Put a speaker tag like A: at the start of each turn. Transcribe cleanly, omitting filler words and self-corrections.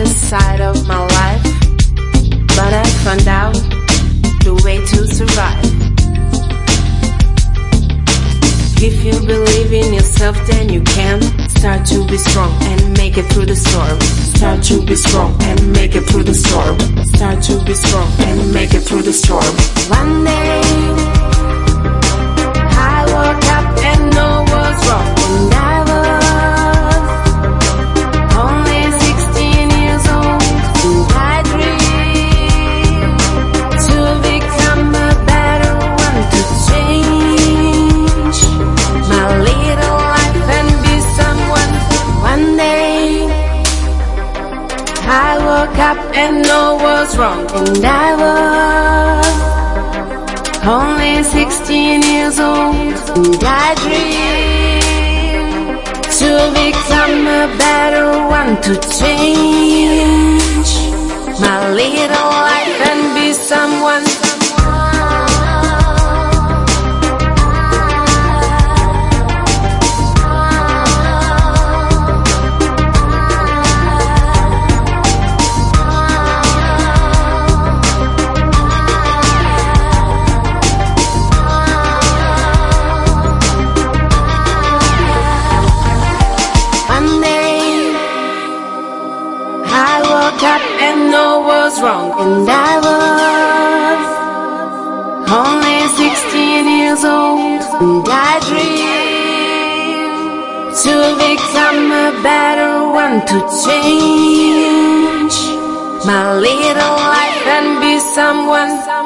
A: darker side of my life, but I found out the way to survive. If you believe in yourself, then you can start to be strong and make it through the storm. Start to be strong and make it through the storm. Start to be strong and make it through the storm. One day I woke up and know what's wrong, and I was only 16 years old, and I dreamed to become a better one, to change my little life and be someone. One day I woke up and know what's wrong, and I was only 16 years old, and I dream to become a better one, to change my little life and be someone. Up and know what's wrong, and I was only 16 years old, and I dreamed to become a better one, to change my little life and be someone.